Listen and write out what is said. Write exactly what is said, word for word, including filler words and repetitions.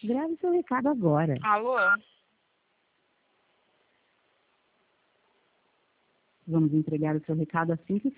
Grave seu recado agora. Alô? Vamos entregar o seu recado assim que